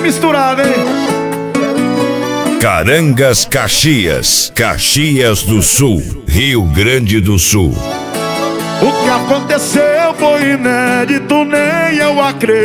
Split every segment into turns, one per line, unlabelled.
misturado, hein?
Carangas, Caxias, Caxias do Sul, Rio Grande do Sul.
O que aconteceu foi inédito, nem eu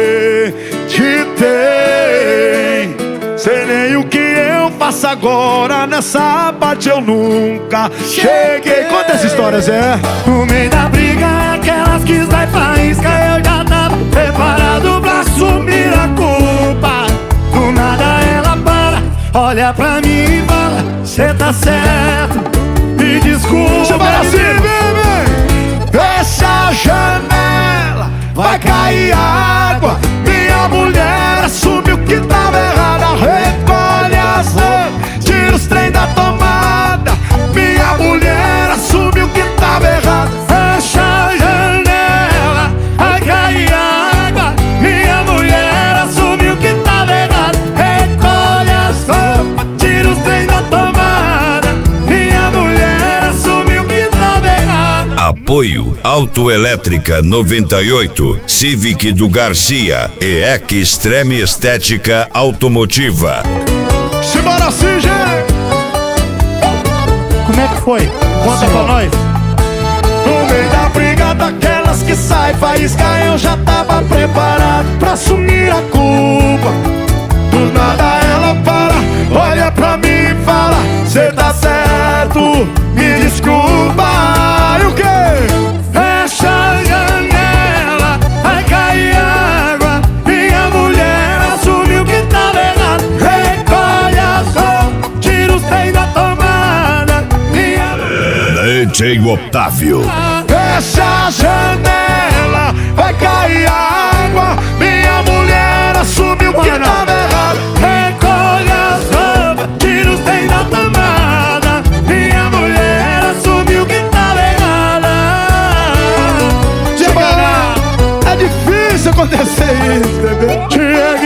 acreditei. Sei nem o que eu faço agora, nessa parte eu nunca cheguei. Conta essa história, Zé.
No meio da briga, aquelas que sai faísca, eu já tava preparado pra assumir a culpa. Do nada ela para, olha pra mim e fala: cê tá certo, me desculpa.
Você fala assim, bebê. Fecha a janela, vai cair água. Minha mulher assume o que tava errado. Recolhe as roupas, tira os trem da tomada. Minha mulher assume o que tava errado.
Fecha a janela, vai cair água. Minha mulher assume o que tava errado. Recolhe as roupas, tira os trem da tomada. Minha mulher assume o que tava errado.
Apoio Autoelétrica 98, Civic do Garcia e Extreme Estética Automotiva.
Simbora assim, gente.
Como é que foi? Conta pra nós.
No meio da briga daquelas que sai faísca, eu já tava preparado pra assumir a culpa. Do nada ela para, olha pra mim e fala: cê tá certo, me desculpa. E o quê?
Fecha a janela, vai cair água. Minha mulher assume o que tava errado. Recolhe as roupas, tira os trem da tomada. Minha
DJ Otávio.
Fecha a janela, vai cair água. Minha mulher assume o que tava errado.
recolhe as roupas, tira os trem da tomada. Minha mulher assume o que tava errado.
É difícil acontecer isso, bebê.